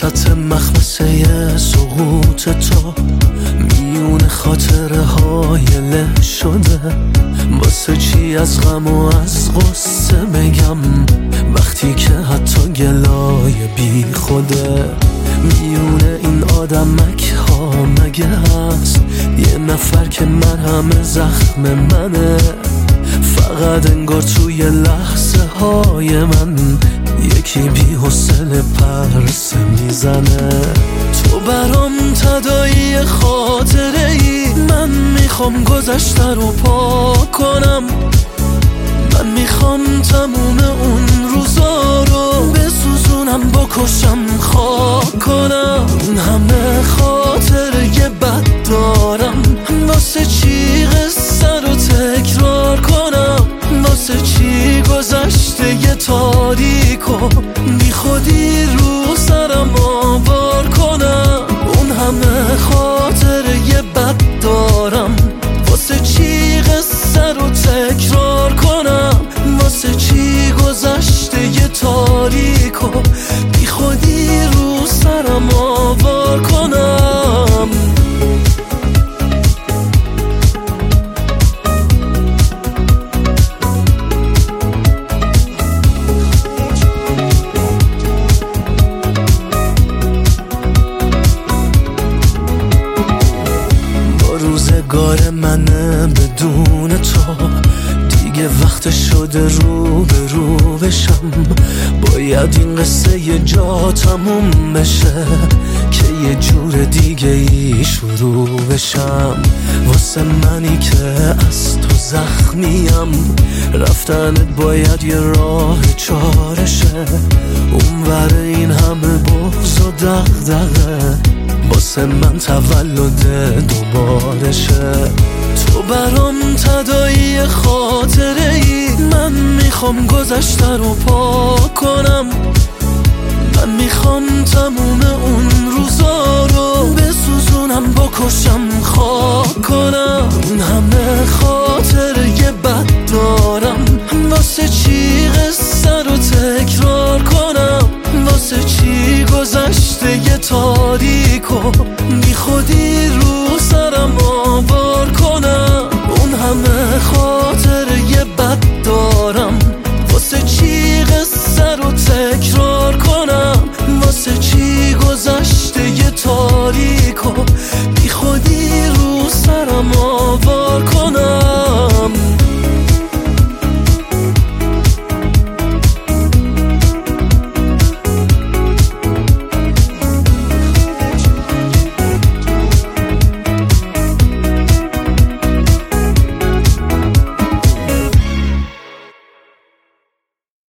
وسط مخمسه سقوط تو میون خاطره های له شده. واسه چی از غم و از غصه بگم وقتی که حتی گلای بی خوده. میون این آدمک ها مگه هست یه نفر که مرهم زخم منه؟ فقط انگار توی لحظه های من یکی بی حوصله پرسه میزنه. تو برام تداعی خاطره ای، من میخوام گذشته رو پاک کنم. من میخوام تموم اون روزا رو بسوزونم، بکشم، خاک کنم. اون همه خاطره بد دارم، واسه چی قصه رو تکرار کنم؟ واسه چی گذشته یه تاریکو بی خودی رو سرم آوار کنم؟ اون همه خاطره بد دارم، واسه چی قصه رو تکرار کنم؟ واسه چی گذشته یه تاریکو بی خودی رو سرم آوار کنم؟ روزگار منه بدون تو، دیگه وقت شده رو به رو بشم. باید این قصه یه جا تموم بشه که یه جور دیگه ای شروع بشم. واسه منی که از تو زخمیم، رفتنت باید یه راه چارشه. اونور این همه بغض و دغدغه، واسه من تولد دوبارشه. تو برام تداعی خاطره ای، من میخوام گذشته رو پاک کنم. من میخوام تموم اون روزا رو بسوزونم، بکشم، خاک کنم. اون همه خاطره بد دارم، واسه چی قصه رو تکرار کنم؟ واسه چی گذشته یه تاریکو بی خودی رو سرم آوار کنم؟ اون همه خاطره بد دارم، واسه چی قصه رو تکرار